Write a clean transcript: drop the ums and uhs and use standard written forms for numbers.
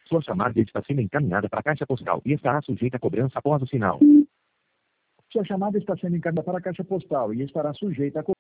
Sua chamada está sendo encaminhada para a caixa postal e estará sujeita a cobrança após o sinal. Sua chamada está sendo encaminhada para a caixa postal e estará sujeita a